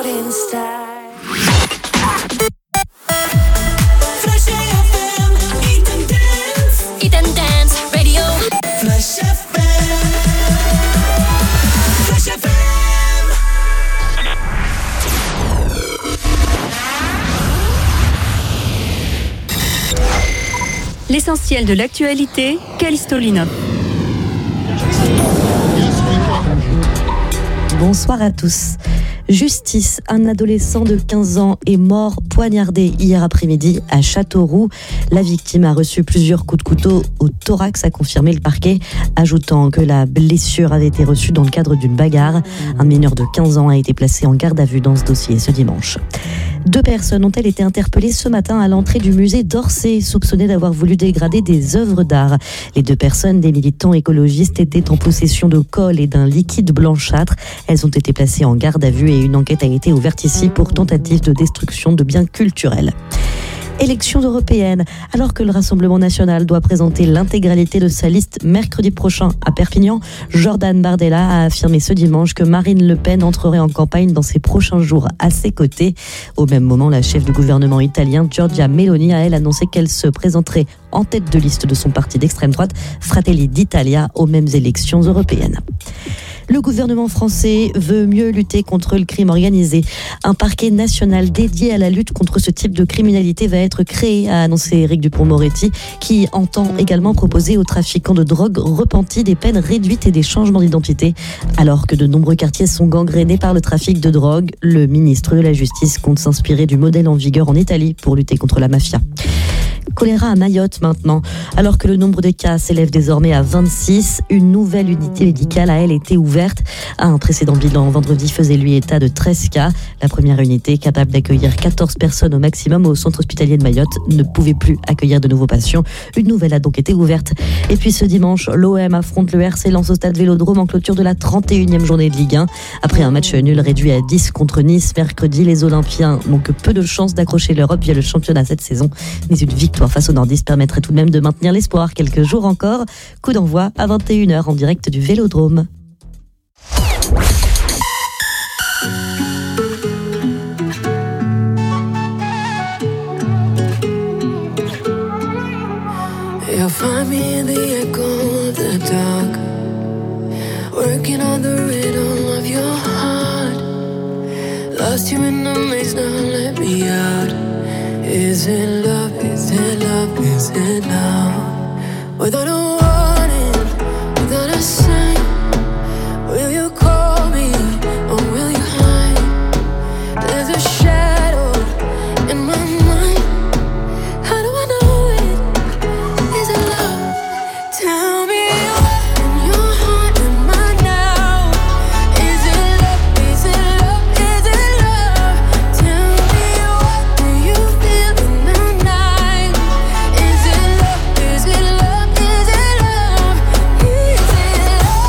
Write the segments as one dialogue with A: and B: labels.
A: in style.
B: L'essentiel de l'actualité, Callisto Linop.
C: Bonsoir à tous. Justice, un adolescent de 15 ans est mort poignardé hier après-midi à Châteauroux. La victime a reçu plusieurs coups de couteau au thorax, a confirmé le parquet, ajoutant que la blessure avait été reçue dans le cadre d'une bagarre. Un mineur de 15 ans a été placé en garde à vue dans ce dossier ce dimanche. 2 personnes ont-elles été interpellées ce matin à l'entrée du musée d'Orsay, soupçonnées d'avoir voulu dégrader des œuvres d'art. Les 2 personnes, des militants écologistes, étaient en possession de colle et d'un liquide blanchâtre. Elles ont été placées en garde à vue et une enquête a été ouverte ici pour tentative de destruction de biens culturels. Élections européennes. Alors que le Rassemblement national doit présenter l'intégralité de sa liste mercredi prochain à Perpignan, Jordan Bardella a affirmé ce dimanche que Marine Le Pen entrerait en campagne dans ces prochains jours à ses côtés. Au même moment, la chef du gouvernement italien, Giorgia Meloni, a elle annoncé qu'elle se présenterait en tête de liste de son parti d'extrême droite, Fratelli d'Italia, aux mêmes élections européennes. Le gouvernement français veut mieux lutter contre le crime organisé. Un parquet national dédié à la lutte contre ce type de criminalité va être créé, a annoncé Éric Dupond-Moretti, qui entend également proposer aux trafiquants de drogue repentis des peines réduites et des changements d'identité. Alors que de nombreux quartiers sont gangrénés par le trafic de drogue, le ministre de la Justice compte s'inspirer du modèle en vigueur en Italie pour lutter contre la mafia. Choléra à Mayotte maintenant. Alors que le nombre de cas s'élève désormais à 26, une nouvelle unité médicale a elle été ouverte. Un précédent bilan vendredi faisait lui état de 13 cas. La première unité, capable d'accueillir 14 personnes au maximum au centre hospitalier de Mayotte, ne pouvait plus accueillir de nouveaux patients. Une nouvelle a donc été ouverte. Et puis ce dimanche, l'OM affronte le RC Lens au stade Vélodrome en clôture de la 31e journée de Ligue 1. Après un match nul réduit à 10 contre Nice mercredi, les Olympiens n'ont que peu de chances d'accrocher l'Europe via le championnat cette saison. Mais une victoire face aux Nordistes permettrait tout de même de maintenir l'espoir quelques jours encore. Coup d'envoi à 21h en direct du Vélodrome.
A: You'll find me in the echo of the dark, working on the rhythm of your heart. Lost you in the maze, now let me out. Is it love, is it love, is it love? Without a warning, without a sign, will you call me or will you hide? There's a shadow in my mind. How do I know it? Is it love? Tell me what in your heart am I now? Is it love, is it love, is it love? Tell me what do you feel in the night? Is it love, is it love, is it love? Is it love?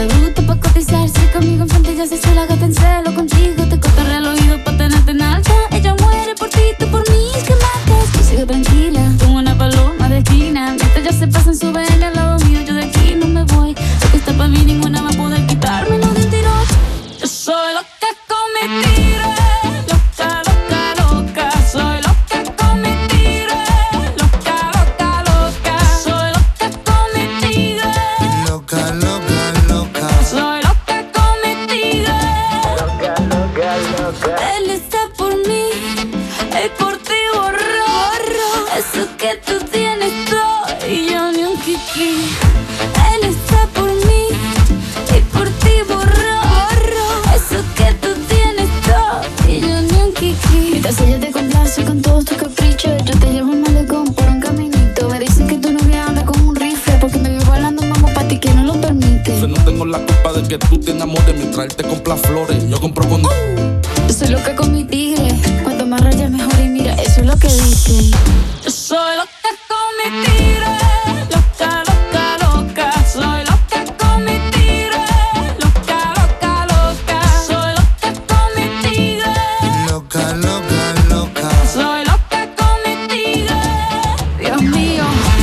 D: gusta pa' cotizarse conmigo enfrente, ya se suele gata en celo. Contigo te cotorrea el oído pa' tenerte en alta. Ella muere por ti, tú por mí, que matas. Tú sigue tranquila, como una paloma de esquina. Mientras ya se pasan, suben al lado mío, yo de aquí no me voy. Lo que está pa' mí, ninguna va a poder quitármelo de un tirón. Yo soy loca con mi tigre, loca, loca, loca. Soy loca con mi tigre, loca, loca, loca. Soy loca con mi tigre,
E: loca, loca, loca.
D: soy loca con mi tigre,
E: Loca, loca, loca.
D: él está por mí y por ti borró eso que tú tienes todo y yo ni un kiki. Él está por mí y por ti borró eso que tú tienes todo y yo ni un kiki. Mientras ella te complace con todos tus caprichos, yo te llevo al malecón por un caminito. Me dicen que tu novia anda con un rifle porque me vivo hablando mamá pa' ti que no lo permite.
F: Yo no tengo la culpa de que tú te enamores mientras él te compra flores. Yo compro con...
D: Yo soy loca con mi tigre, cuanto más rayas mejor y mira, eso es lo que dicen. Yo soy loca con mi tigre, loca, loca, loca. Soy loca con mi tigre, loca, loca, loca. Soy loca con mi tigre,
E: Loca, loca, loca.
D: soy loca con mi tigre. Dios mío.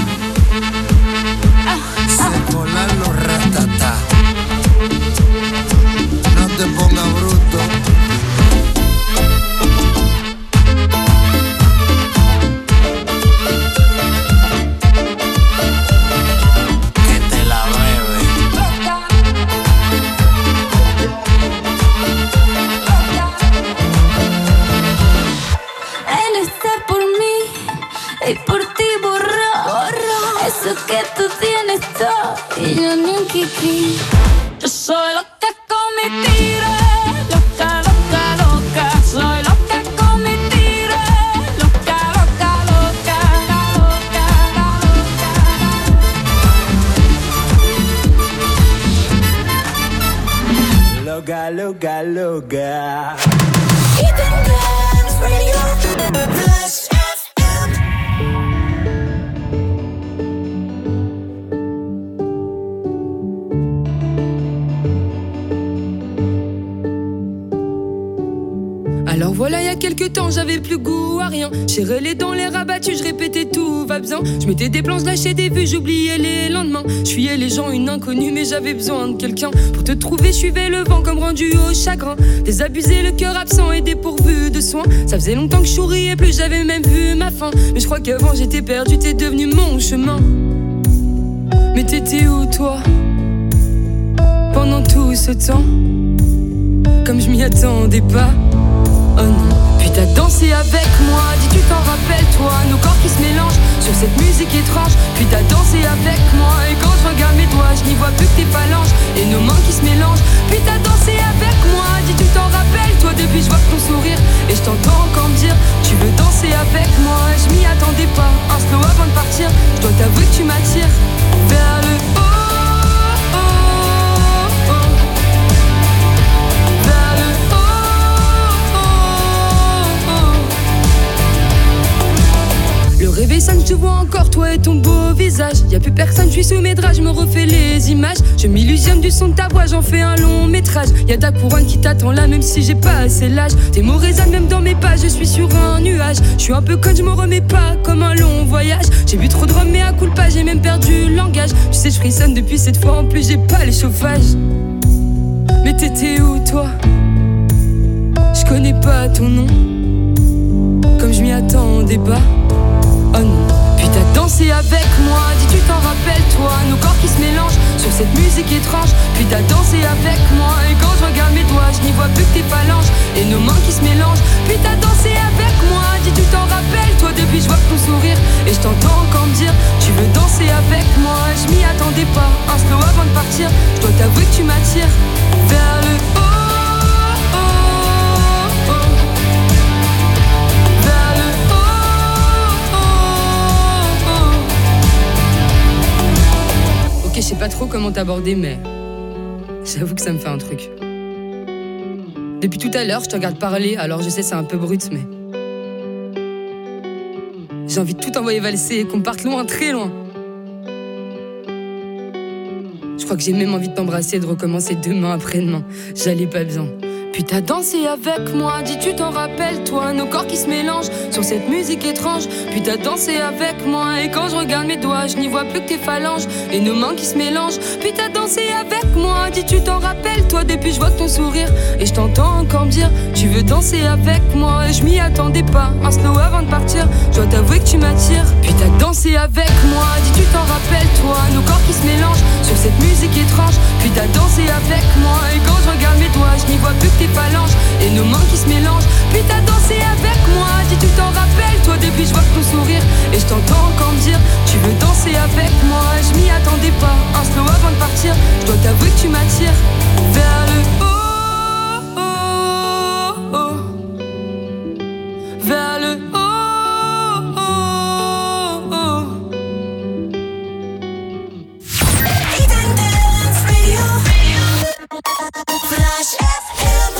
E: Se colan los ratatá. No te pongas bruto. Que te la bebe.
D: Él está por mí y por ti borró eso que tú tienes todo y yo ni un kiki. Yo soy loca con mi tigre, loca, loca, loca. Soy loca con mi tigre, loca, loca, loca, loca, loca.
E: Loca, loca, loca.
G: Alors voilà, il y a quelques temps, j'avais plus goût à rien. J'ai relais dans les rabattus, je répétais tout va bien. Je mettais des plans, je lâchais des vues, j'oubliais les lendemains. Je fuyais les gens, une inconnue, mais j'avais besoin de quelqu'un. Pour te trouver, je suivais le vent comme rendu au chagrin. Désabusé, le cœur absent et dépourvu de soins. Ça faisait longtemps que je souriais plus, j'avais même vu ma fin. Mais je crois qu'avant j'étais perdu, t'es devenu mon chemin. Mais t'étais où toi, pendant tout ce temps? Comme je m'y attendais pas. Oh non, puis t'as dansé avec moi, dis tu t'en rappelles toi, nos corps qui se mélangent sur cette musique étrange. Puis t'as dansé avec moi, et quand je regarde mes doigts, je n'y vois plus que tes phalanges et nos mains qui se mélangent. Puis t'as dansé avec moi, dis tu t'en rappelles toi, depuis je vois ton sourire et je t'entends encore me dire tu veux danser avec moi. Je m'y attendais pas, un slow avant de partir, je dois t'avouer que tu m'attires vers le haut. Le réveil sonne, je te vois encore, toi et ton beau visage. Y'a plus personne, je suis sous mes draps, je me refais les images. Je m'illusionne du son de ta voix, j'en fais un long métrage. Y'a ta couronne qui t'attend là, même si j'ai pas assez l'âge. Tes mots résonnent même dans mes pas, je suis sur un nuage. Je suis un peu conne, je m'en remets pas, comme un long voyage. J'ai bu trop de rhum, mais à coup de pas, j'ai même perdu le langage. Tu sais, je frissonne depuis cette fois, en plus j'ai pas les chauffages. Mais t'étais où toi? Je connais pas ton nom, comme je m'y attendais pas. Oh non, puis t'as dansé avec moi, dis tu t'en rappelles toi, nos corps qui se mélangent sur cette musique étrange. Puis t'as dansé avec moi, et quand je regarde mes doigts, je n'y vois plus que tes phalanges et nos mains qui se mélangent. Puis t'as dansé avec moi, dis tu t'en rappelles toi, depuis je vois ton sourire et je t'entends encore me dire tu veux danser avec moi. Je m'y attendais pas, un slow avant de partir, je dois t'avouer que tu m'attires vers le haut. Ok, je sais pas trop comment t'aborder, mais j'avoue que ça me fait un truc. Depuis tout à l'heure, je te regarde parler, alors je sais c'est un peu brut, mais j'ai envie de tout envoyer valser et qu'on parte loin, très loin. Je crois crois que j'ai même envie de t'embrasser, de recommencer demain après-demain. J'allais pas bien. Puis t'as dansé avec moi, dis tu t'en rappelles toi, nos corps qui se mélangent sur cette musique étrange. Puis t'as dansé avec moi et quand je regarde mes doigts, je n'y vois plus que tes phalanges et nos mains qui se mélangent. Puis t'as dansé avec moi, dis tu t'en rappelles toi, depuis je vois ton sourire et je t'entends encore me dire tu veux danser avec moi. Et je m'y attendais pas, un slow avant de partir, je dois t'avouer que tu m'attires. Puis t'as dansé avec moi, dis tu t'en rappelles toi, nos corps qui se mélangent sur cette musique étrange. Puis t'as dansé avec moi et quand je regarde mes doigts, je n'y vois plus que tes phalanges et nos mains qui se mélangent. Puis t'as dansé avec moi, dis tu t'en rappelles toi, depuis je vois ton sourire et je t'entends encore me dire tu veux danser avec moi. Et je m'y attendais pas, un slow avant de partir, je dois t'avouer que tu m'attires vers le haut, oh, oh. Vers le haut, oh, oh.
A: Hidden Dance Radio. Flash FM.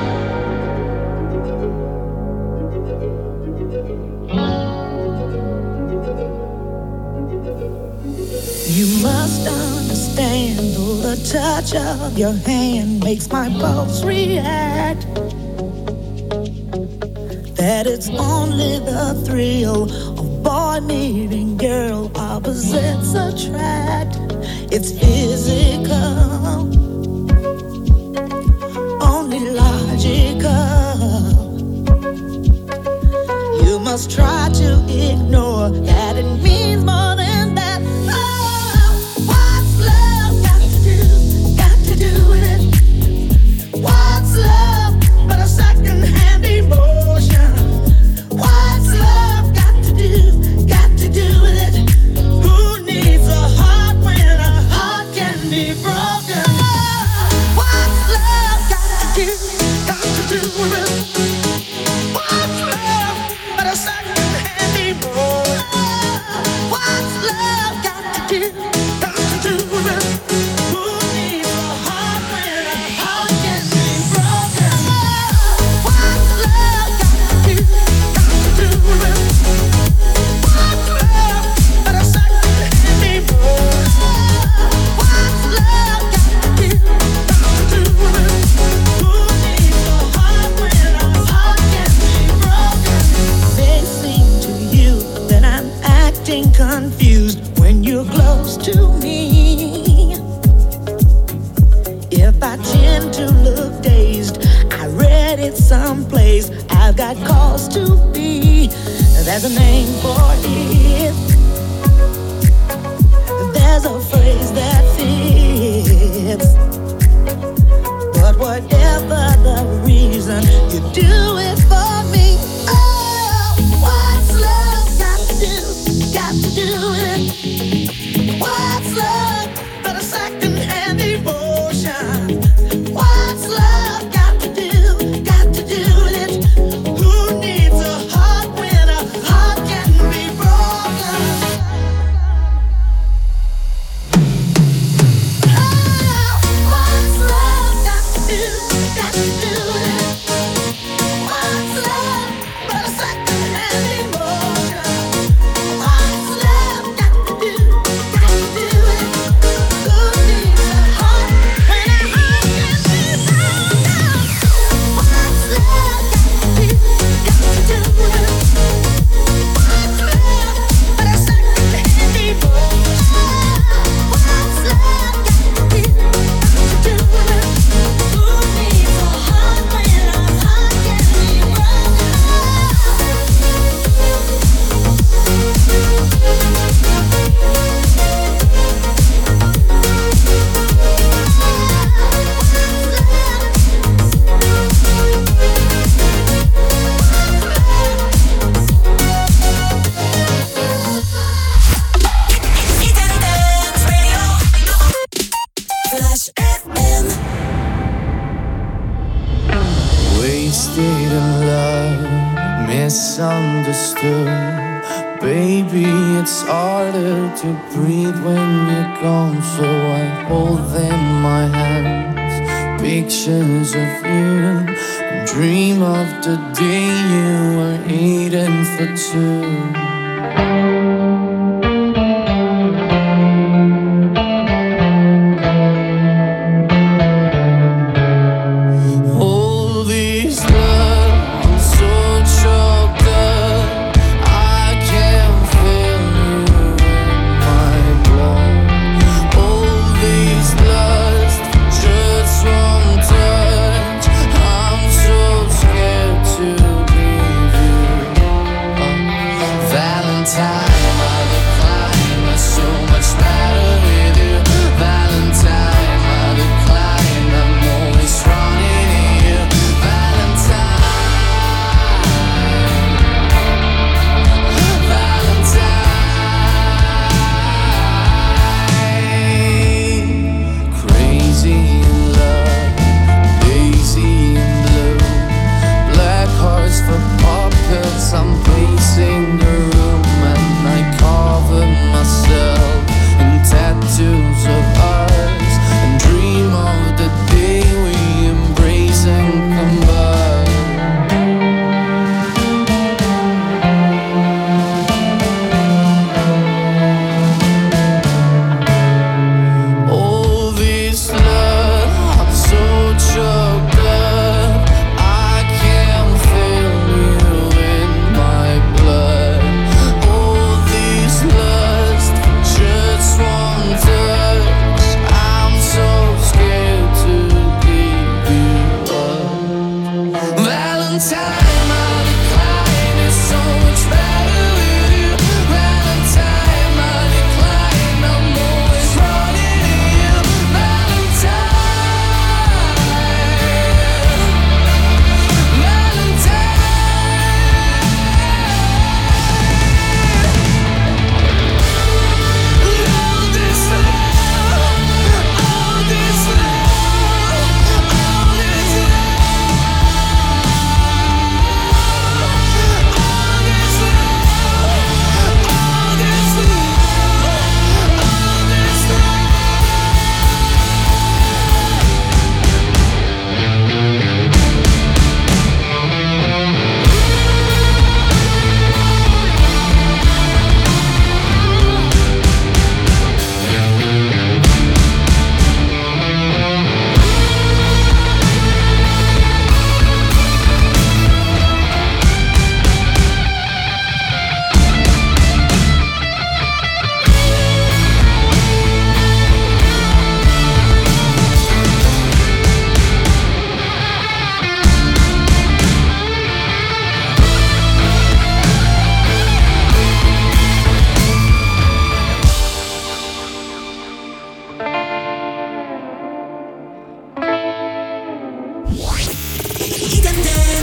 H: You must understand, though the touch of your hand makes my pulse react, that it's only the thrill of boy meeting girl, opposites attract. It's physical, only logical. You must try to ignore that it means more than that. Oh, what's love got to do with it? What's love but a second-hand emotion? What's love got to do with it? Who needs a heart when a heart can be broken? Oh, what's love got to do with it? What's love but a second-hand emotion? What's love got to do with it? Who needs a heart when a heart can be broken? What's love got to do with it? What's love but a second-hand emotion? What's love got to do with it? Who needs a heart when a heart can be broken? May seem to you that I'm acting confused when you're close to me. If I tend to look dazed, I read it someplace, I've got cause to be. There's a name for it. There's a phrase that fits. But whatever the reason, you do it for me. Oh, what's love got to do with it? What's love but a second-hand emotion? What's love got to do with it? Who needs a heart when a heart can be broken? Oh, what's love got to do with it? What's love but a second-hand emotion? What's love got to do with it? Who needs a heart when a heart can be broken? What's love got to do with it? What's love but a second-hand emotion? What's love got to do with it? Who needs a heart when a heart can be broken? Hidden Dance Radio. Flash FM.
I: Wasted in love, misunderstood. Baby, it's harder to breathe when you're gone, so I hold in my hands pictures of you and dream of the day you were eating for two.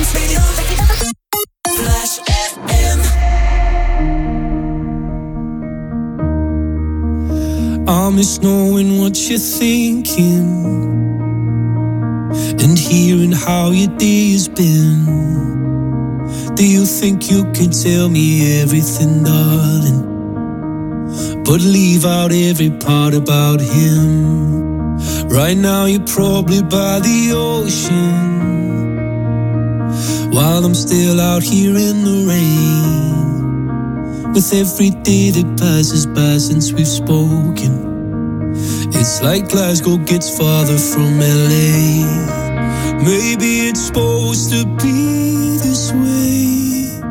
J: I miss knowing what you're thinking and hearing how your day has been. Do you think you can tell me everything, darling, but leave out every part about him? Right now you're probably by the ocean, while I'm still out here in the rain. With every day that passes by since we've spoken, it's like Glasgow gets farther from LA. Maybe it's supposed to be this way,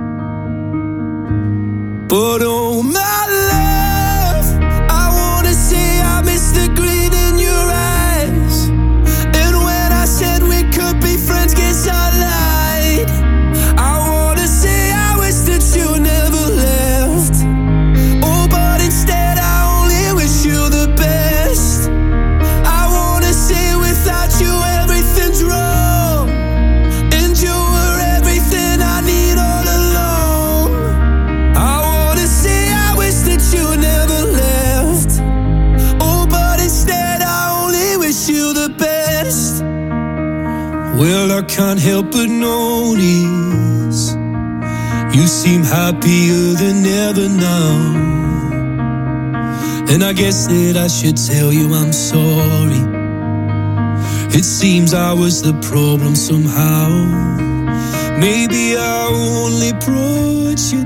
J: but oh my love, I wanna say I miss the green in your eyes. And when I said we could be friends, guess I lied. I wanna say I wish that you never left. Oh, but instead I only wish you the best. I wanna say without you everything's wrong, and you were everything I need all along. I wanna say I wish that you never left. Oh, but instead I only wish you the best. Well, I can't help but notice you seem happier than ever now. And I guess that I should tell you I'm sorry. It seems I was the problem somehow. Maybe I only brought you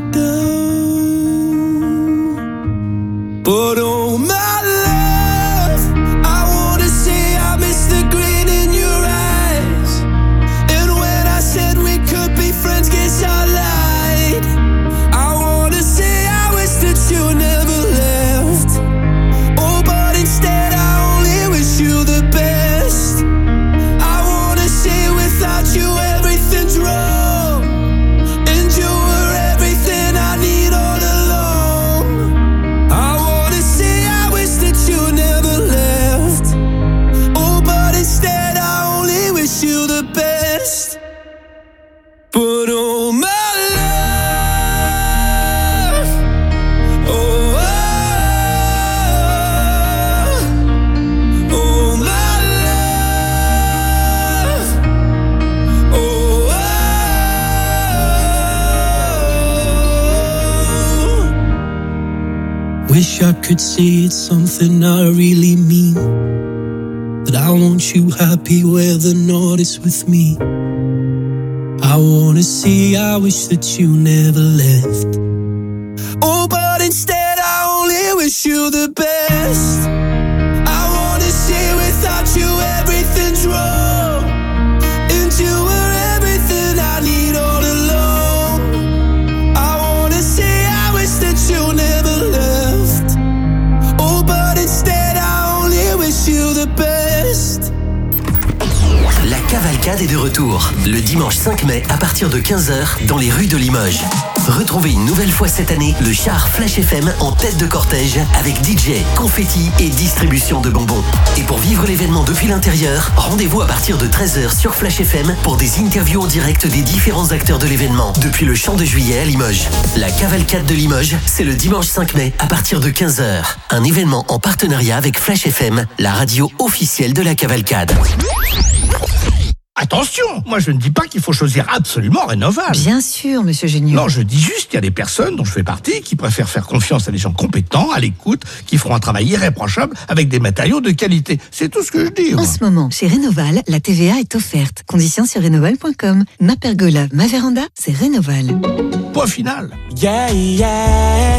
J: down. But oh my love, I wanna say I miss the green in your eyes. And when I said we could be friends, guess I lied. I wanna say I wish that you never left. Oh, but instead I only wish you the best. I wanna say without you everything's wrong, and you were everything I need all along. I wanna say I wish that you never left. Oh, but instead I only wish you the best. But oh my love, oh, oh my love, oh, wish I could say it's something I really mean, that I want you happy where the north is with me. I wanna say I wish that you never left. Oh, but instead I only wish you the best. I wanna say without you everything's wrong, and you were everything I need all along. I wanna say I wish that you never left. Oh, but instead I only wish you the best.
K: La cavalcade est de retour, le dimanche 5 mai à partir de 15h dans les rues de Limoges. Retrouvez une nouvelle fois cette année le char Flash FM en tête de cortège avec DJ, confetti et distribution de bonbons. Et pour vivre l'événement depuis l'intérieur, rendez-vous à partir de 13h sur Flash FM pour des interviews en direct des différents acteurs de l'événement depuis le Champ de Juillet à Limoges. La cavalcade de Limoges, c'est le dimanche 5 mai à partir de 15h. Un événement en partenariat avec Flash FM, la radio officielle de la cavalcade.
L: Attention, moi je ne dis pas qu'il faut choisir absolument Rénoval.
M: Bien sûr, monsieur Géniaux.
L: Non, je dis juste qu'il y a des personnes dont je fais partie qui préfèrent faire confiance à des gens compétents, à l'écoute, qui feront un travail irréprochable avec des matériaux de qualité. C'est tout ce que je dis.
M: En ce moment, chez Rénoval, la TVA est offerte. Conditions sur rénoval.com. Ma pergola, ma véranda, c'est Rénoval.
L: Point final.
N: Yeah, yeah.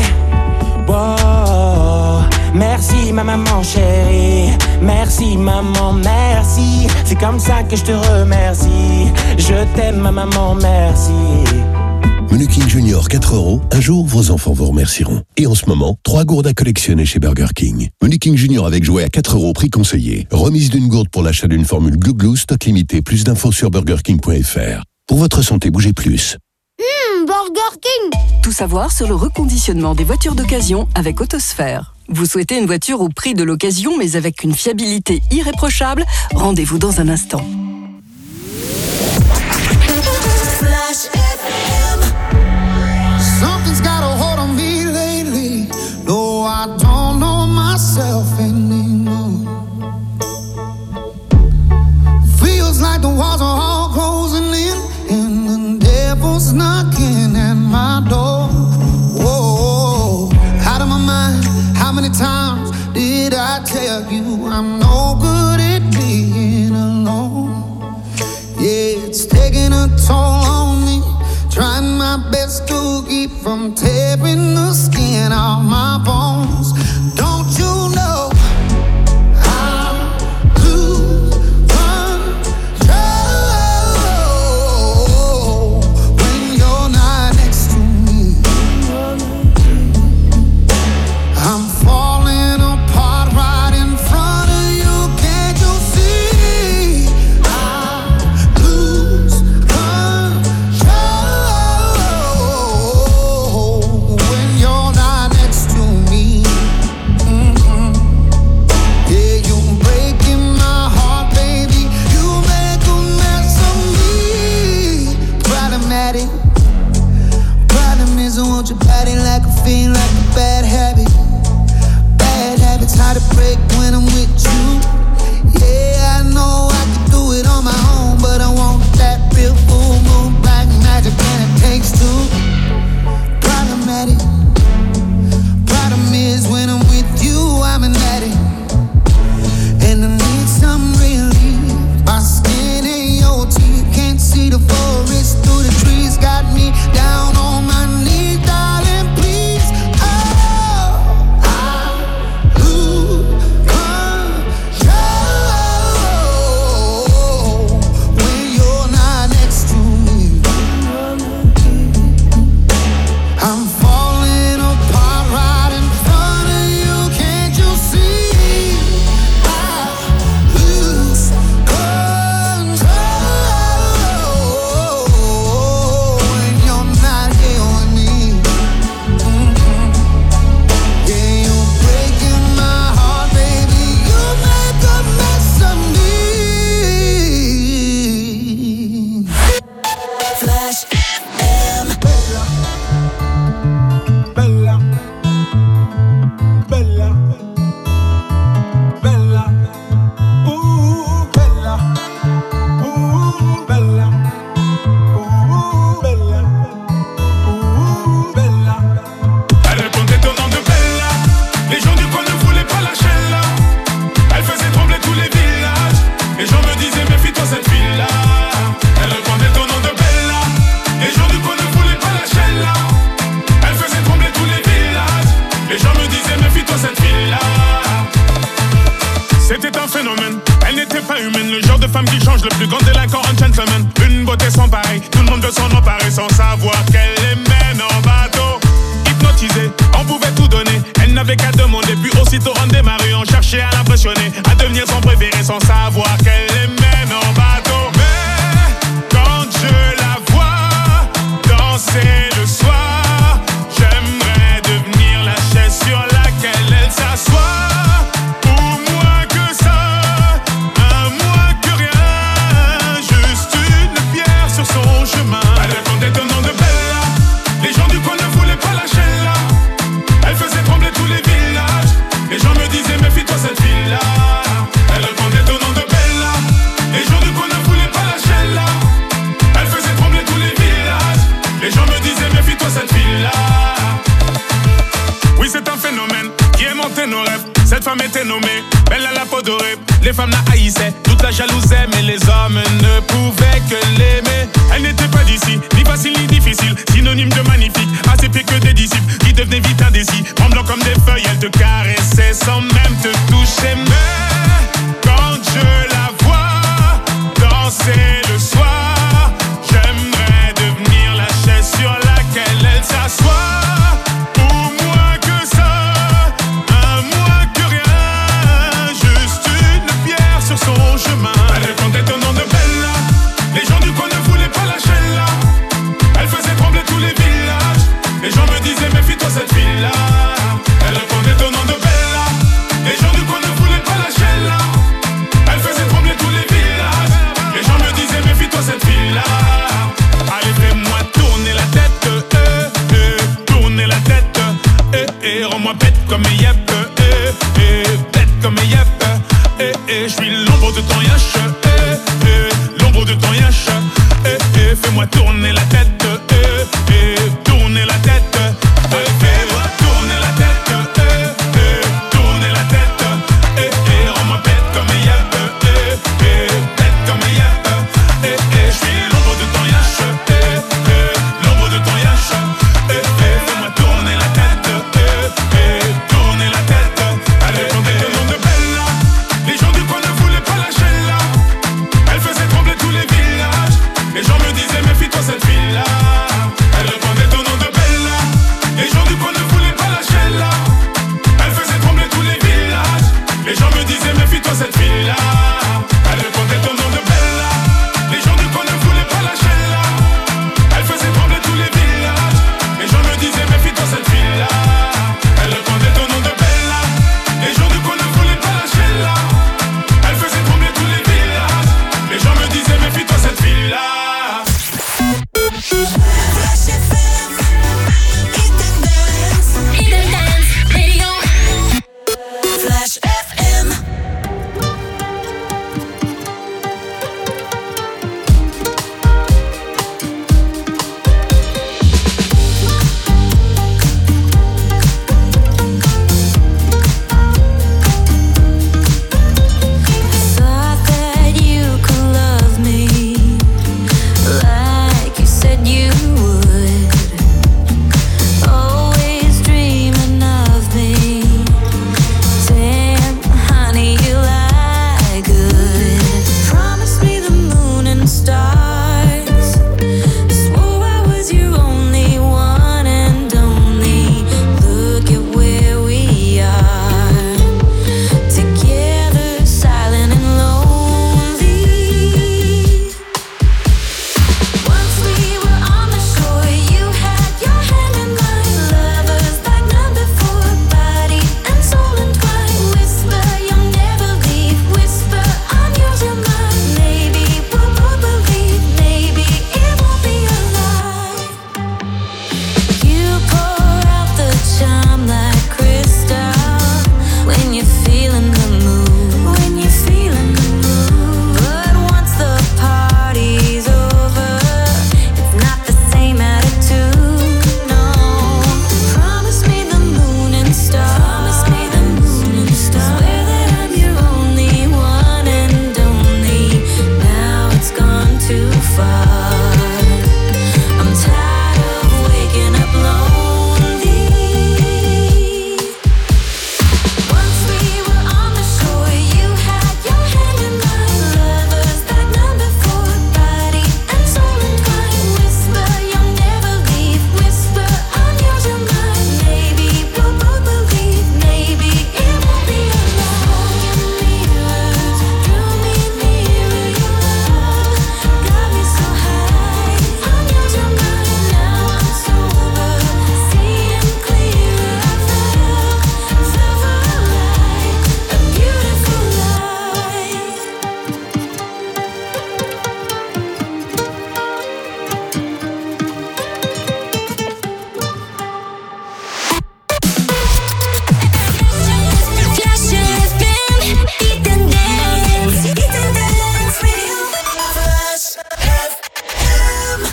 N: Wow. Merci ma maman chérie. Merci maman, merci. C'est comme ça que je te remercie. Je t'aime ma maman, merci.
O: Menu King Junior 4€. Un jour, vos enfants vous remercieront. Et en ce moment, 3 gourdes à collectionner chez Burger King. Menu King Junior avec jouet à 4€, prix conseillé. Remise d'une gourde pour l'achat d'une formule Glou Glou, stock limité. Plus d'infos sur burgerking.fr. Pour votre santé, bougez plus.
P: Burger King!
B: Tout savoir sur le reconditionnement des voitures d'occasion avec Autosphère. Vous souhaitez une voiture au prix de l'occasion mais avec une fiabilité irréprochable? Rendez-vous dans un instant.
H: Flash FM.
J: Something's got a hold on me lately. No, I don't know myself anymore. Feels like the walls are all closing in, and the devil's knocking at my door. Whoa, out of my mind. How many times did I tell you I'm no good at being alone? Yeah, it's taking a toll on me. Trying my best to keep from tearing the skin off my bones. Don't you know I lose control when you're not next to me? I'm falling apart right in front of you. Can't you see? I lose control when you're not next to me. Yeah, you're breaking my heart, baby. You make a mess of me. Problematic. Problem is I want your body like a fiend, like a bad habit. Bad habits hard to break when I'm with you. Yeah, I know I can do it on my own, but I want that real full moon black magic, and it takes two. Problematic. Problem is when I'm with you, I'm an addict, and I need some relief. My skin and your teeth can't see the forest through the trees. Got me down on my knees, darling, please. Oh, I lose control when you're not next to me. I'm falling apart right in front of you. Can't you see? I lose control when you're not here with me. Yeah, you're breaking my heart, baby. You make a mess of me.
H: Flash FM.
N: Bella, bella, bella, bella, bella, bella, bella. Elle répondait au nom de Bella. Les gens du coin ne voulaient pas lâcher là. Elle faisait trembler tous les villages. Les gens me disaient méfie-toi cette fille-là. Elle répondait au nom de Bella. Les gens du coin ne voulaient pas lâcher là. Elle faisait trembler tous les villages. Les gens me disaient méfie-toi cette fille-là. C'était un phénomène, elle n'était pas humaine. Le genre de femme qui change, le plus grand délinquant, un gentleman. Une beauté sans pareil, tout le monde veut s'en emparer sans savoir qu'elle les mène en bateau. Hypnotisée, on pouvait tout donner. Elle n'avait qu'à demander, puis aussitôt on démarrait. On cherchait à l'impressionner, à devenir son préféré sans savoir qu'elle les mène en bateau. Mais quand je la vois danser le soir, j'aimerais devenir la chaise sur laquelle elle s'assoit. Ou moins que ça, un moins que rien, juste une pierre sur son chemin. Elle répondait au nom de Bella. Les gens du coin ne voulaient pas lâcher là. Elle faisait trembler tous les villages. Les gens me disaient méfie-toi cette fille-là. Elle répondait au nom de Bella. Les gens du coin ne voulaient pas lâcher là. Elle faisait trembler tous les villages. Les gens me disaient méfie-toi cette fille-là. Oui, c'est un phénomène qui aimantait nos rêves. Cette femme était nommée Bella la peau dorée. Les femmes la haïssaient, toute la jalousaient, mais les hommes ne pouvaient que l'aimer. Elle n'était pas d'ici, ni facile ni difficile, synonyme de magnifique, à ses pieds que des disciples qui devenaient vite indécis. Tremblant comme des feuilles, elle te caressait sans même te toucher. Mais quand je la vois danser le soir, j'aimerais devenir la chaise sur laquelle elle s'assoit. Ou moins que ça, un moins que rien, juste une pierre sur son chemin. Elle répondait au nom de Bella. fais-moi tourner la tête, tourner la tête, fais-moi tourner la tête, tourner la tête, rends-moi bête comme un yap, bête comme un yap, je suis l'ombre de ton yache, l'ombre de ton yache, fais-moi tourner la tête, tourner la tête, allez, on est le nom de Bella, les gens du coin ne voulaient pas lâcher là, elle faisait trembler tous les villages, les gens me disaient méfie-toi cette fille-là, elle répondait au nom de Bella, les gens du coin ne voulaient pas lâcher là, elle faisait trembler tous les villages, les gens me disaient méfie-toi cette fille-là, elle répondait au nom de Bella, les gens du coin ne voulaient pas lâcher là, elle faisait trembler tous les villages, les gens me disaient méfie-toi cette fille-là, elle répondait au nom de Bella, les gens du coin ne voulaient pas lâcher là, elle faisait trembler tous les villages, les gens me disaient méfie-toi cette fille-là.
H: Flash FM.
A: Thought that you could love me like you said you would. Always dreaming of me. Damn, honey, you lie good. Promise me the moon and stars. Swore I was your only one and only. Look at where we are. Together, silent and lonely. Once we were on the shore, you had your hand in mine. Lovers like number 4, body and soul entwined. Whisper, you'll never leave. Whisper, I'm yours and mine. Maybe we'll both believe. Maybe it won't be a lie. You pour out the charm like crystal when you're feeling the mood. When you're feeling the mood. But once the party's over, it's not the same attitude. No. Promise me the moon and stars. Promise me the moon and stars. Swear that I'm your only one and only. Now it's gone too far. I'm tired of waking up lonely. Once we were on the shore, you had your hand in mine. Lovers like number 4, body and soul entwined. Whisper, you'll never leave. Whisper, I'm yours and mine. Maybe we'll both believe. Maybe it won't be a lie. Mirrors drew me nearer. Your love got me so high. I'm yours and mine. Now I'm sober, seeing clearer. I felt like a beautiful light. Flash FM, Eat and Dance, Eat and Dance Radio. Flash FM.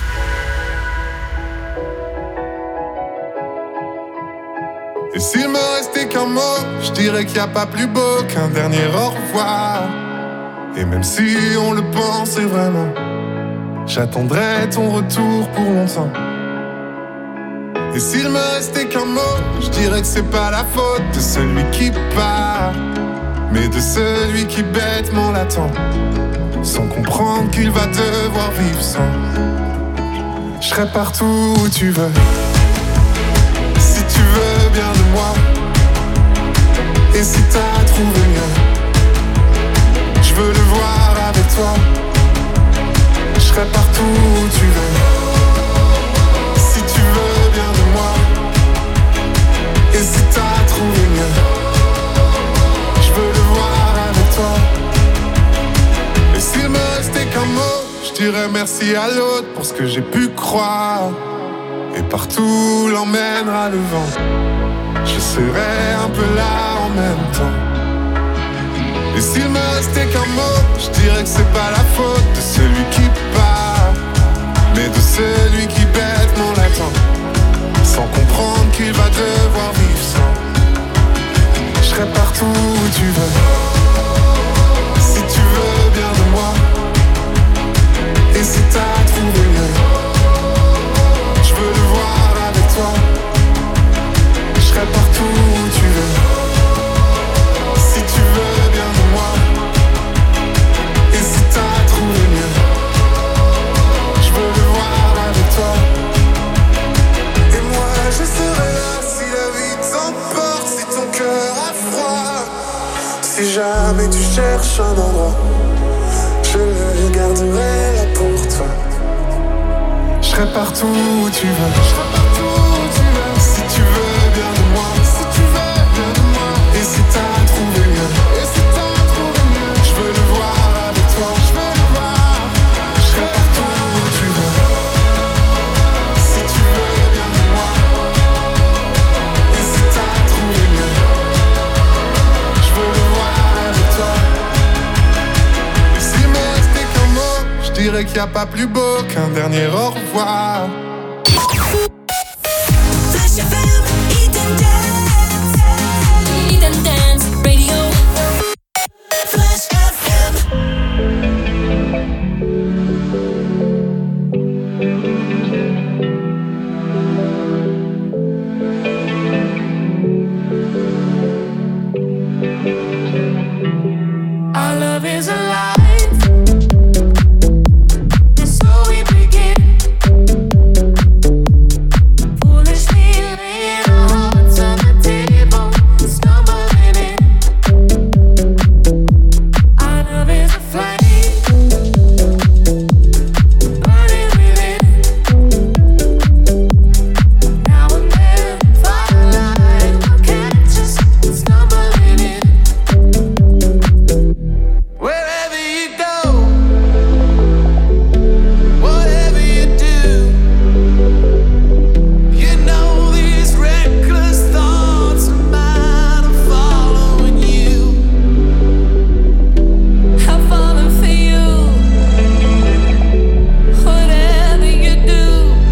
Q: Et s'il me restait qu'un mot, je dirais qu'il n'y a pas plus beau qu'un dernier au revoir. Et même si on le pensait vraiment, j'attendrai ton retour pour longtemps. Et s'il me restait qu'un mot, je dirais que c'est pas la faute de celui qui part, mais de celui qui bêtement l'attend, sans comprendre qu'il va devoir vivre sans. Je serai partout où tu veux, si tu veux bien de moi. Et si t'as trouvé mieux, je veux le voir avec toi. Je serai partout où tu veux, si tu veux bien de moi. Et si t'as trouvé mieux, je veux le voir avec toi. Et s'il me restait qu'un mot, je dirais merci à l'autre pour ce que j'ai pu croire. Et partout l'emmènera le vent, je serai un peu là en même temps. Et s'il me restait qu'un mot, je dirais que c'est pas la faute de celui qui part, mais de partout où tu veux. Je serai partout où tu veux. Si tu veux bien de moi, si tu veux bien de moi. Et si t'as trouvé mieux, et si t'as trouvé mieux, je veux le voir avec toi, je veux le voir. Je serai partout où tu veux. Si tu veux bien de moi, et si t'as trouvé mieux, je veux le voir avec toi. Et s'il me restait qu'un mot, je dirais qu'il n'y a pas plus beau qu'un dernier au revoir.
H: Flash FM, Eat and Dance. Eat and Dance Radio. Flash FM.
A: Our love is alive. And so we begin. Foolishly laying our hearts on the table, stumbling in. Our love is a flame, burning within. Now and then, firelight will catch us stumbling in. Wherever you go, whatever you do, you know these reckless thoughts of mine are following you. I've fallen for you, whatever you do.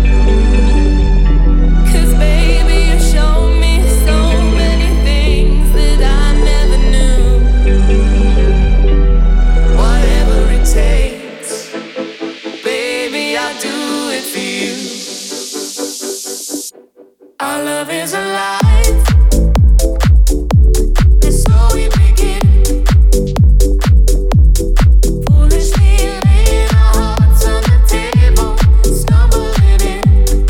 A: 'Cause baby, you showed me so many things that I never knew. Whatever it takes, baby, I'll do it for you. Our love is alive, and so we begin. Foolishly laying our hearts on the table, stumbling in.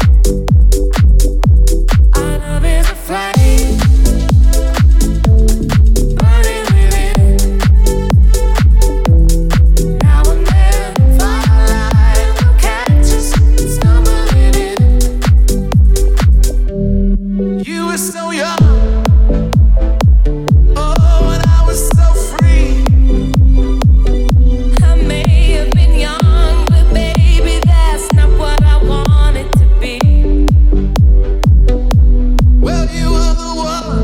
A: Our love is a flame, burning within. Now and then, firelight will catch us stumbling in. You were so young, oh, and I was so free. I may have been young, but baby, that's not what I wanted to be. Well, you were the one.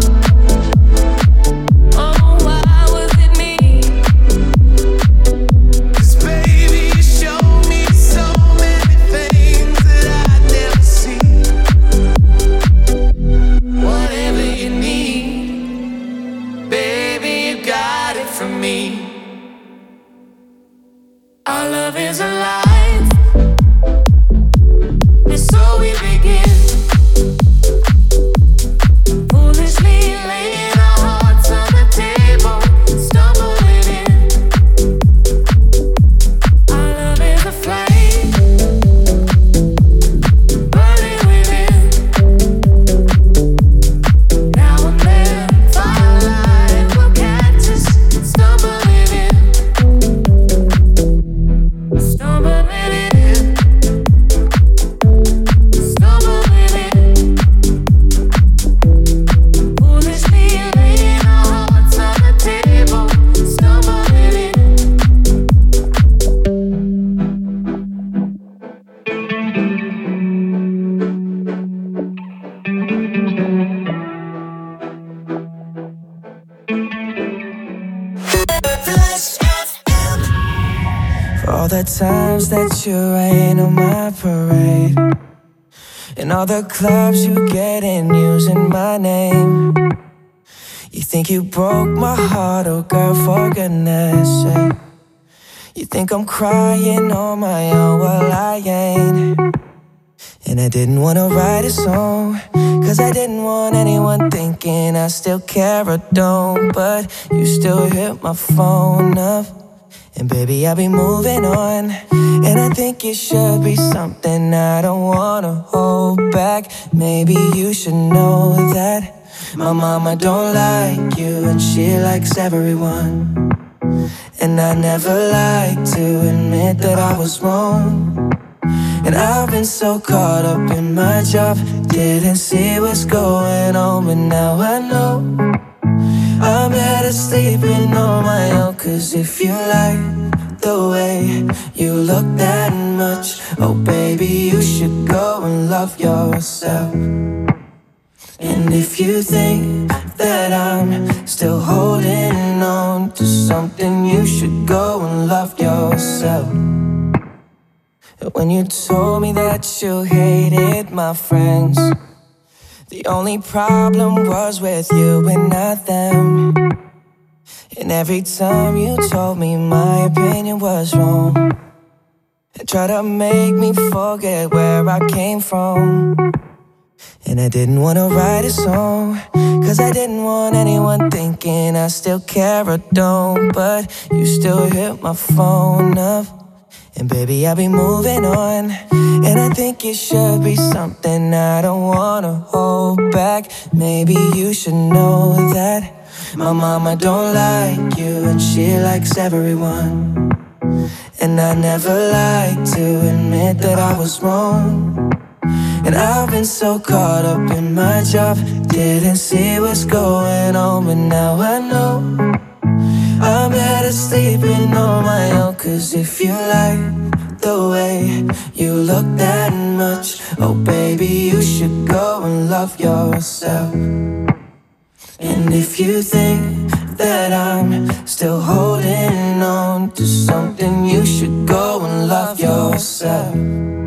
A: Oh, why was it me? 'Cause baby, you showed me so many things that I'd never see. Whatever you need, baby, you got it from me. Our love is alive, and so we begin. Foolishly laying our hearts on the table, stumbling in. Our love is a flame, burning within. Now and then, firelight will catch us stumbling in. Stumbling in. Stumbling in. Foolishly laying our hearts on the table, stumbling in.
H: Flash FM.
R: For all the times that you rain on my parade, and all the clubs you get in using my name. You think you broke my heart, oh girl, for goodness sake. You think I'm crying on my own, well I ain't. And I didn't wanna write a song, 'cause I didn't want anyone thinking I still care or don't. But you still hit my phone up, and baby, I'll be moving on. And I think it should be something I don't wanna hold back. Maybe you should know that my mama don't like you, and she likes everyone. And I never like to admit that I was wrong. And I've been so caught up in my job, didn't see what's going on, but now I know I'm better sleeping on my own. Cause if you like the way you look that much, oh baby, you should go and love yourself. And if you think that I'm still holding on to something, you should go and love yourself. When you told me that you hated my friends, the only problem was with you and not them. And every time you told me my opinion was wrong, and tried to make me forget where I came from. And I didn't want to write a song, cause I didn't want anyone thinking I still care or don't. But you still hit my phone up, and baby, I'll be moving on. And I think it should be something I don't wanna hold back. Maybe you should know that my mama don't like you, and she likes everyone. And I never like to admit that I was wrong. And I've been so caught up in my job, didn't see what's going on, but now I know I'm better sleeping on my own. Cause if you like the way you look that much, oh baby, you should go and love yourself. And if you think that I'm still holding on to something, you should go and love yourself.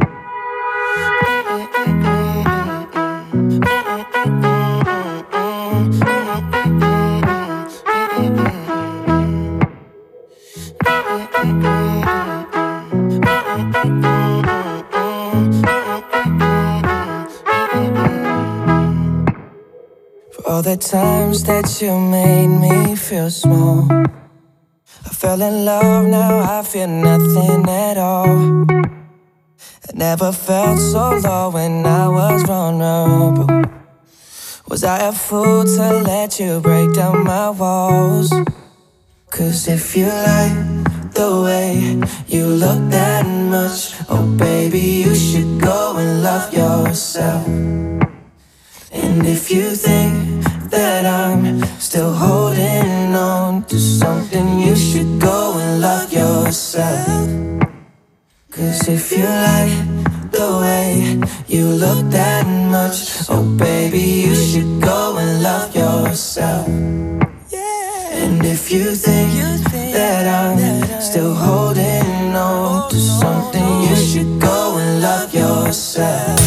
R: All the times that you made me feel small, I fell in love, now I feel nothing at all. I never felt so low when I was vulnerable. Was I a fool to let you break down my walls? Cause if you like the way you look that much, oh baby, you should go and love yourself. And if you think that I'm still holding on to something, you should go and love yourself. Cause if you like the way you look that much, oh baby, you should go and love yourself. And if you think that I'm still holding on to something, you should go and love yourself.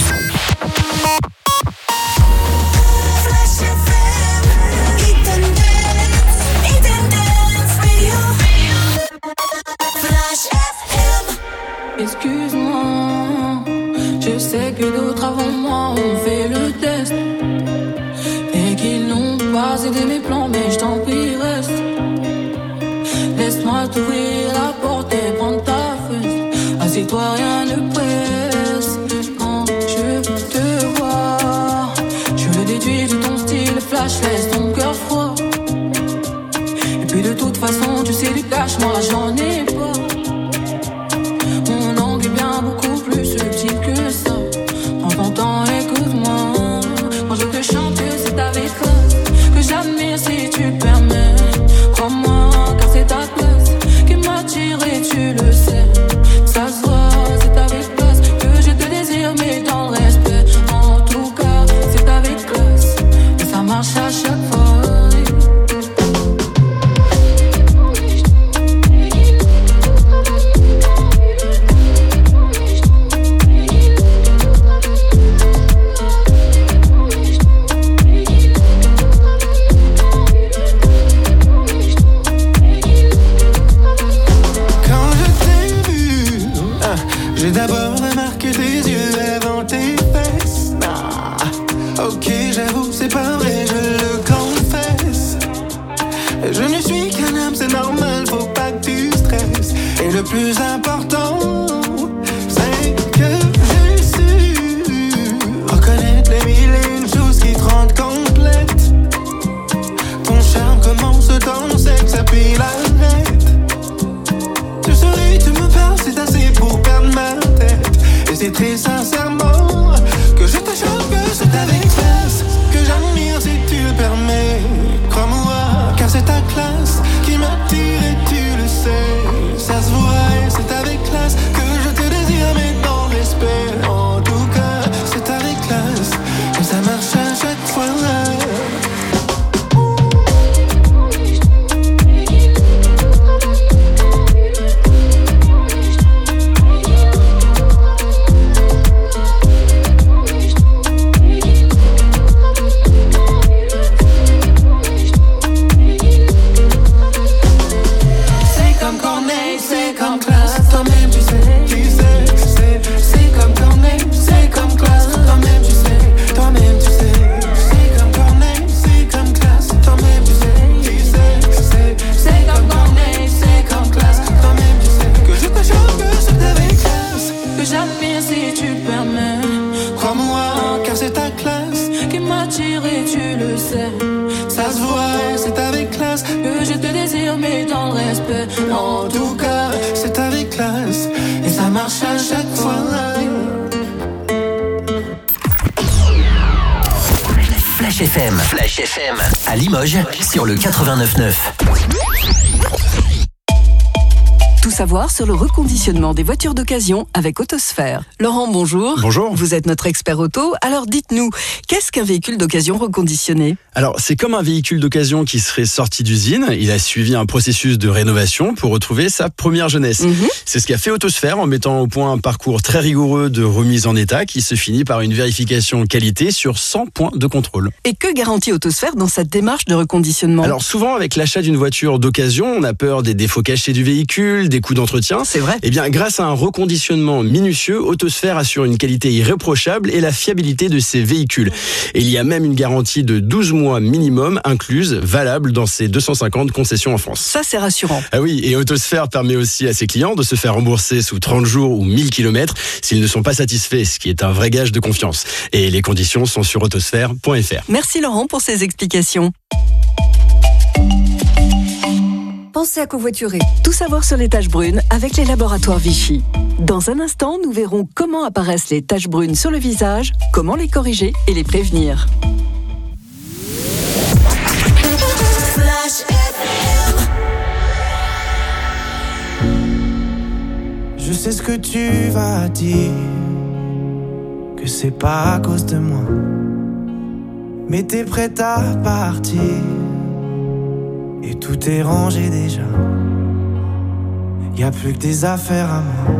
S: Excuse-moi, je sais que d'autres avant moi ont fait le test et qu'ils n'ont pas aidé mes plans, mais je t'en prie reste. Laisse-moi t'ouvrir la porte et prendre ta fesse. Assieds-toi, rien ne presse. Quand je te vois, je le déduis de ton style flash, laisse ton cœur froid. Et puis de toute façon, tu sais du cash, moi j'en ai pas. Beaucoup plus subtil que ça. Prends ton temps, écoute-moi. Quand je te chante, c'est avec classe que j'admire si tu le permets. Crois-moi, car c'est ta place qui m'attire et tu le sais. Ça se voit, c'est avec classe que je te désire, mais dans le respect. En tout cas, c'est avec classe et ça marche à chaque fois.
J: J'ai d'abord remarqué tes yeux avant tes fesses. Ah, ok, j'avoue, c'est pas vrai, je le confesse. Je ne suis qu'un homme, c'est normal, faut pas que tu stresses. Et le plus important, c'est que j'ai su reconnaître les mille et une choses qui te rendent complète. Ton charme commence dans le sexe, puis l'arrête. Tu souris, tu me parles, c'est assez pour perdre ma tête. Et c'est triste
S: sais. Ça se voit, c'est avec classe que je te désire, mais dans le respect. En tout cas, c'est avec classe et ça marche à chaque fois.
K: Flash FM. Flash FM. À Limoges, sur le 89.9.
B: Tout savoir sur le reconditionnement des voitures d'occasion avec Autosphère. Laurent, bonjour.
T: Bonjour.
B: Vous êtes notre expert auto. Alors dites-nous, qu'est-ce qu'un véhicule d'occasion reconditionné ?
T: Alors, c'est comme un véhicule d'occasion qui serait sorti d'usine. Il a suivi un processus de rénovation pour retrouver sa première jeunesse. C'est ce qu'a fait Autosphère en mettant au point un parcours très rigoureux de remise en état qui se finit par une vérification qualité sur 100 points de contrôle.
B: Et que garantit Autosphère dans cette démarche de reconditionnement ?
T: Alors souvent, avec l'achat d'une voiture d'occasion, on a peur des défauts cachés du véhicule, des coûts d'entretien.
B: C'est vrai.
T: Eh bien, grâce à un reconditionnement minutieux, Autosphère assure une qualité irréprochable et la fiabilité de ses véhicules. Et il y a même une garantie de 12 mois minimum incluse, valable dans ses 250 concessions en France.
B: Ça, c'est rassurant.
T: Ah oui, et Autosphère permet aussi à ses clients de se faire rembourser sous 30 jours ou 1000 km s'ils ne sont pas satisfaits, ce qui est un vrai gage de confiance. Et les conditions sont sur autosphère.fr.
B: Merci Laurent pour ces explications. Pensez à covoiturer. Tout savoir sur les taches brunes avec les laboratoires Vichy. Dans un instant, nous verrons comment apparaissent les taches brunes sur le visage, comment les corriger et les prévenir.
H: Flash FM.
R: Je sais ce que tu vas dire, que c'est pas à cause de moi, mais t'es prête à partir. Et tout est rangé déjà. Y'a plus que des affaires à moi.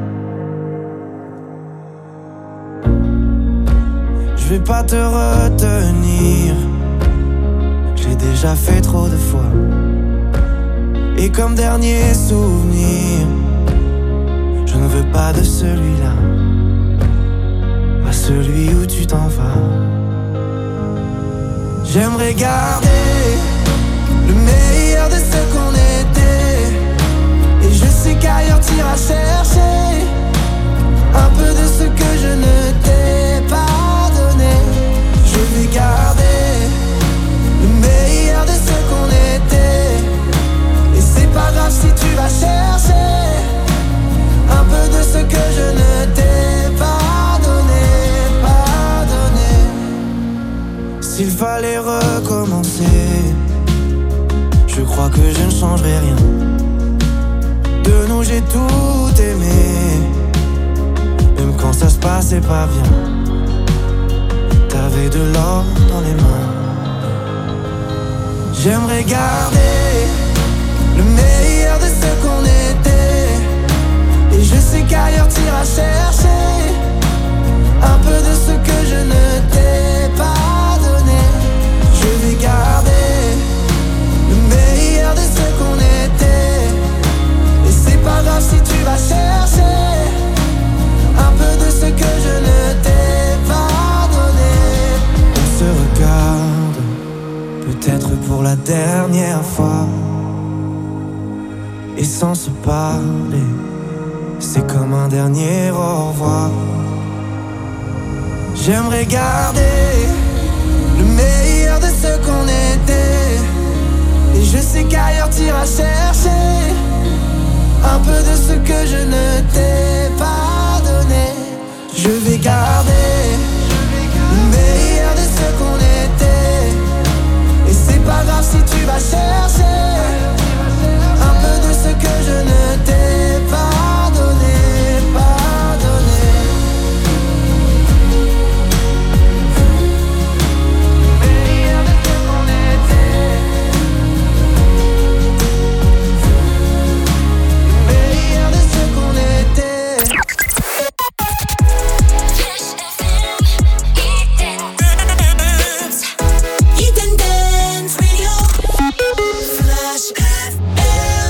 R: Je vais pas te retenir. J'ai déjà fait trop de fois. Et comme dernier souvenir, je ne veux pas de celui-là, pas celui où tu t'en vas. J'aimerais garder le meilleur de ce qu'on était. Et je sais qu'ailleurs t'iras chercher un peu de ce que je ne t'ai pas donné. Je vais garder le meilleur de ce qu'on était. Et c'est pas grave si tu vas chercher un peu de ce que je ne t'ai pas donné, pas donné. S'il fallait recommencer, je crois que je ne changerai rien. De nous j'ai tout aimé, même quand ça se passait pas bien. T'avais de l'or dans les mains. J'aimerais garder le meilleur de ce qu'on était. Et je sais qu'ailleurs t'iras chercher un peu de ce que je ne t'ai pas donné. Je vais garder le meilleur de ce qu'on était. Et c'est pas grave si tu vas chercher un peu de ce que je ne t'ai pas donné. On se regarde, peut-être pour la dernière fois. Et sans se parler, c'est comme un dernier au revoir. J'aimerais garder le meilleur de ce qu'on était. Et je sais qu'ailleurs t'iras chercher un peu de ce que je ne t'ai pas donné. Je vais garder le meilleur de ce qu'on était. Et c'est pas grave si tu vas chercher un peu de ce que je ne t'ai pas donné, pas donné. Meilleur de ce qu'on était. Meilleur de ce qu'on était. Eat and Dance Radio. Flash FM.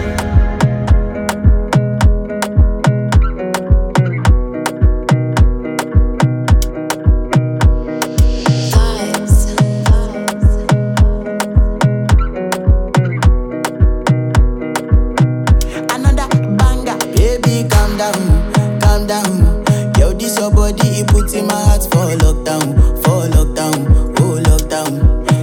R: Another banger. Baby, calm down, calm down. Yo, this your body, it puts in my heart for lockdown, oh lockdown.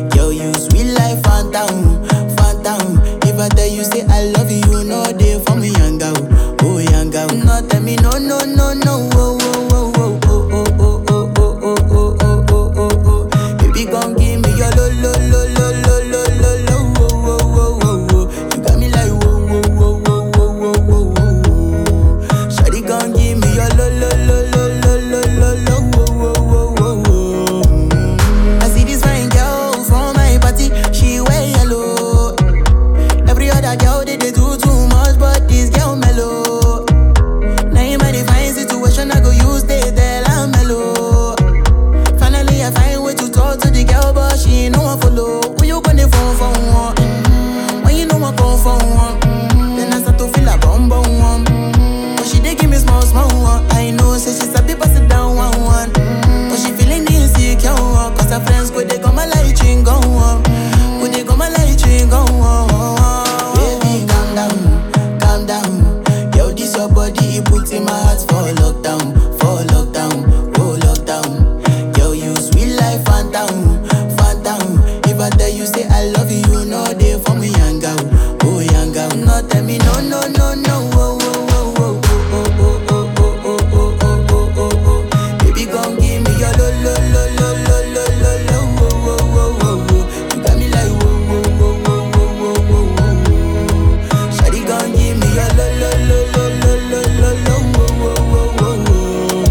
R: no, no, no. Oh, oh, oh, oh, oh, oh, oh, oh, oh, oh, oh, oh, oh, oh. Baby, gon' give me your lo, lo, lo, lo, lo, lo, lo, lo. Oh, oh, oh, oh, oh. You got me like whoa, whoa, whoa, whoa, whoa, whoa, whoa, whoa. Shawty gon' give me your lo, lo, lo, lo, lo, lo, lo, lo. Oh, oh, oh, oh, oh. I see this fine girl from my party, she wear yellow. Every other girl they do too much, but this girl mellow. Now in my divine situation, I go use they tell I'm mellow. Finally I find way to talk to the girl, but she ain't no one follow. Who you gonna phone for one? When you know I come for one, then I start to feel a bum bum one. But she dey give me small small one. I know say she's a bit pass it down one one. But she feeling insecure, cause her friends go they come my light ring go on. Go they come my light ring go on. Baby, calm down, calm down. Yo, this your body, it puts in my heart for lockdown, oh lockdown. Yo, you sweet life, phantom, phantom. If I tell you say I love you, you know they for me young girl, oh young girl. No tell me no, no, no, no, oh, oh, oh, oh, oh, oh, oh, oh, oh, oh, oh, oh, oh. Baby, gon' give me your lo, lo, lo, lo, lo, lo, lo, lo, oh, oh, oh, oh, oh. You got me like whoa, whoa, whoa, whoa, whoa, whoa, whoa, whoa. Shawty gon' give me your lo, lo, lo, lo, lo, lo, lo, lo, oh, oh, oh, oh,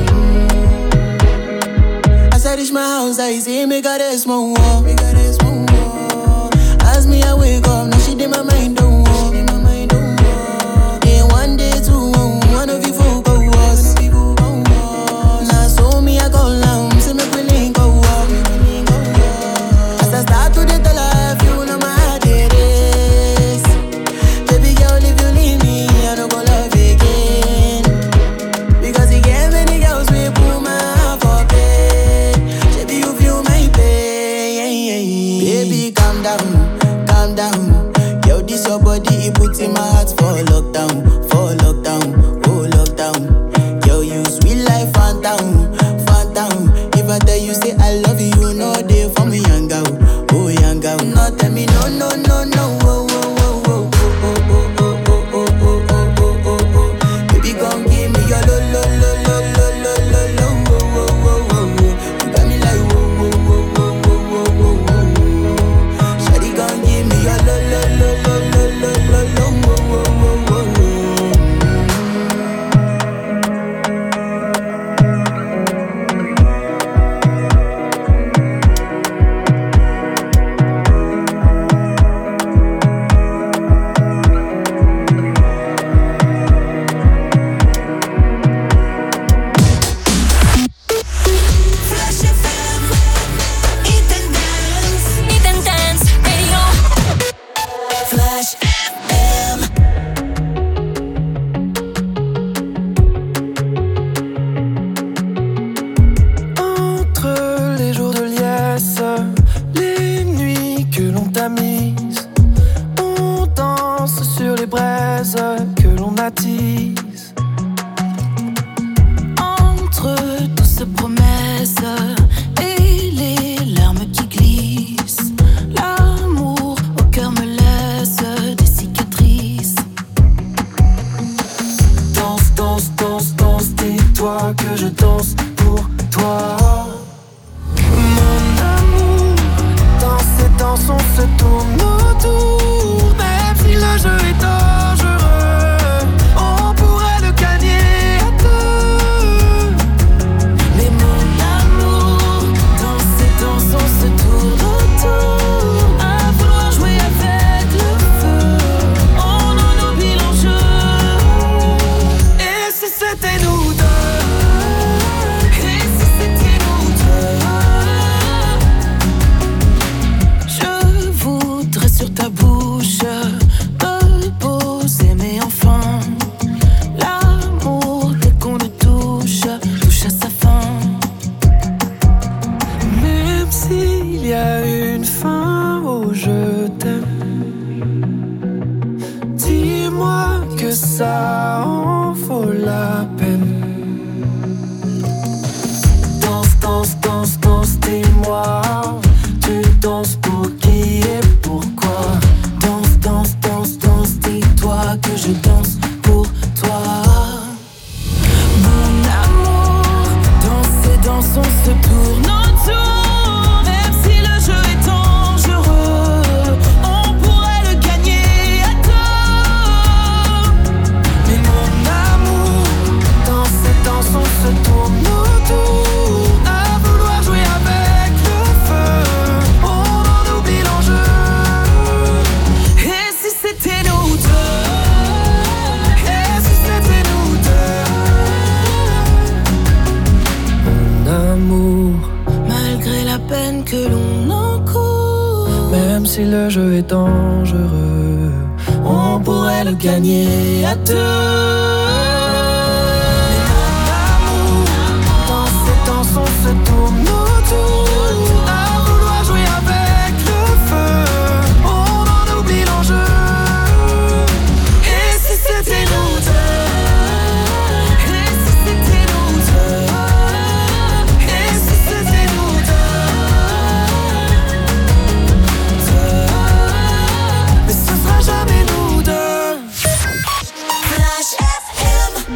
R: oh. As I reach my house, I see me got a small wall, me got a small wall. As me I wake up, now she did my mind don't walk. Then one day two, one of you folk go was. Now so me I go down, see me willing go walk. As I start to the life, you know my heart it is. Baby girl, if you leave me, I don't go love again. Because you get many girls we put my heart for bed. Baby, you feel my pain. Baby, calm down, calm down. Yo, this your body, it puts in my heart for lockdown, oh lockdown. Yo, you sweet life, phantom, phantom. If I tell you say I love you, you know they for me young girl, oh young girl. No tell me no, no, no, no, oh, oh, oh, oh, oh, oh, oh, oh, oh, oh, oh, oh, oh. Baby, gon' give me your lo, lo, lo, lo, lo, lo, lo, lo, oh, oh, oh, oh, oh. You got me like whoa, whoa, whoa, whoa, whoa, whoa, whoa, whoa. Shawty gon' give me your lo, lo, lo, lo, lo, lo, lo, lo, oh, oh, oh, oh, oh.
J: Entre les jours de liesse, les nuits que l'on tamise, on danse sur les braises que l'on attise. Entre douces promesses et les larmes qui glissent, l'amour au cœur me laisse des cicatrices. Danse, danse, danse, danse, dis-toi que je danse pour toi. Mon amour, dans ces danses on se tourne autour. Même si le jeu est dangereux, on pourrait le gagner à deux. Mais mon amour, dans ces danses on se tourne autour. À vouloir jouer avec le feu, on en oublie l'enjeu. Et si c'était nous deux? Et si c'était nous deux? Je voudrais sur ta bouche me poser mes enfants. L'amour dès qu'on le touche, touche à sa fin. Même s'il y a une fin au je t'aime, dis-moi que ça en vaut la peine. Danse, danse, danse, danse, dis-moi, tu danses pour qui et pourquoi? Danse, danse, danse, danse, dis-toi que je danse pour toi.
R: peine que l'on encourt. Même si le jeu est dangereux, on pourrait le gagner à deux. Mais notre amour, dans ces danses on se tourne autour, à vouloir jouer avec le feu, on en oublie l'enjeu. Et si c'était nous deux? Et si c'était nous deux? Et si c'était nous deux? Mais ce sera jamais nous deux. Flash FM.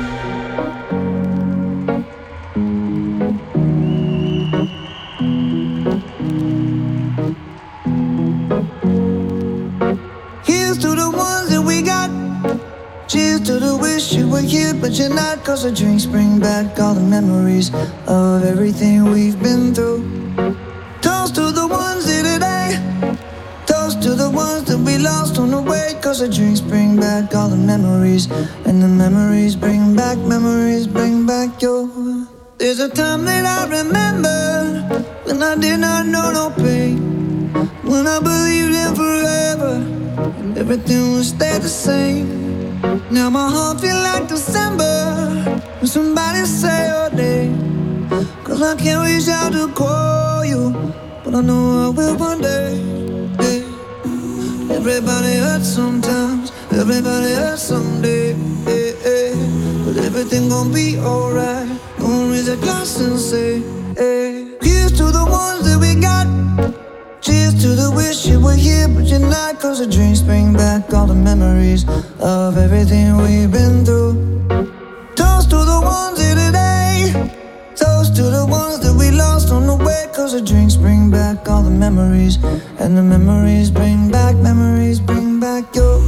U: Here's to the ones that we got. Cheers to the wish you were here, but you're not. Cause the drinks bring back all the memories of everything we've been through. Toast to the ones here today. Toast to the ones that we lost on the way. Cause the drinks bring back all the memories. And the memories bring back your. There's a time that I remember when I did not know no pain, when I believed in forever and everything would stay the same. Now my heart feel like December when somebody say your name. Cause I can't reach out to call you, but I know I will one day. Hey. Everybody hurts sometimes, everybody hurts someday. Hey, hey. But everything gon' be alright. Gonna raise a glass and say, hey. Here's to the ones that we got. Cheers to the wish you were here, but you're not. Cause the drinks bring back all the memories of everything we've been through. Toast to the ones here today. Toast to the ones that we lost on the way. Cause the drinks bring back all the memories. And the memories bring back your.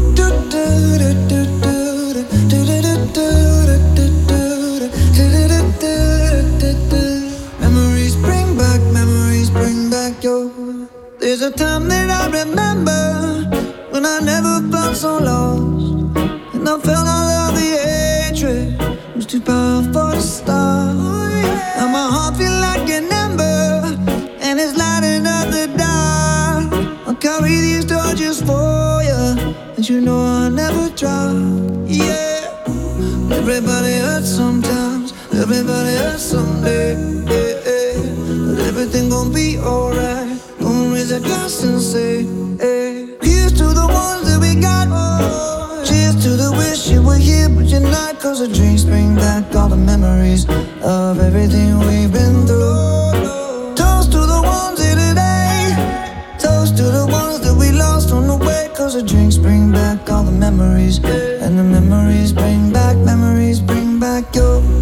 U: Memories bring back your. There's a time that I remember when I never felt so lost, and I felt all of the hatred was too powerful to stop. Now my heart feel like an ember, and it's lighting up the dark. I'll carry these torches for you, and you know I'll never drop. Yeah, everybody hurts sometimes, everybody hurts someday. Yeah, yeah. But everything gon' be alright. Gonna raise a glass and say, hey. Here's to the ones that we got. Cheers to the wish you were here, but you're not. Cause the drinks bring back all the memories of everything we've been through. Toast to the ones here today. Toast to the ones that we lost on the way. Cause the drinks bring back all the memories. And the memories bring back your.